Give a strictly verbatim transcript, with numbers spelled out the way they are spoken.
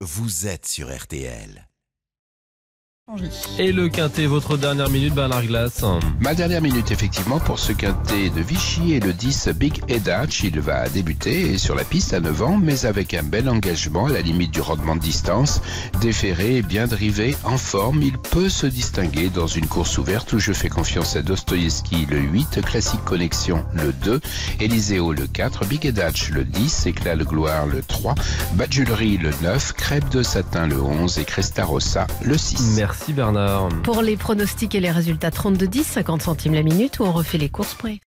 vous êtes sur R T L. Et le quintet, votre dernière minute, Bernard Glass. Ma dernière minute, effectivement, pour ce quintet de Vichy et le dix Big Edach. Il va débuter sur la piste à neuf ans, mais avec un bel engagement à la limite du rendement de distance. Déféré et bien drivé, en forme, il peut se distinguer dans une course ouverte où je fais confiance à Dostoïevski le huit, Classique Connexion le deux, Eliseo le quatre, Big Edach le dix, Éclat de gloire le trois, Badjulerie le neuf, Crêpe de satin le onze et Cresta Rossa le six. Merci Bernard. Pour les pronostics et les résultats, trente-deux dix, cinquante centimes la minute, ou on refait les courses près.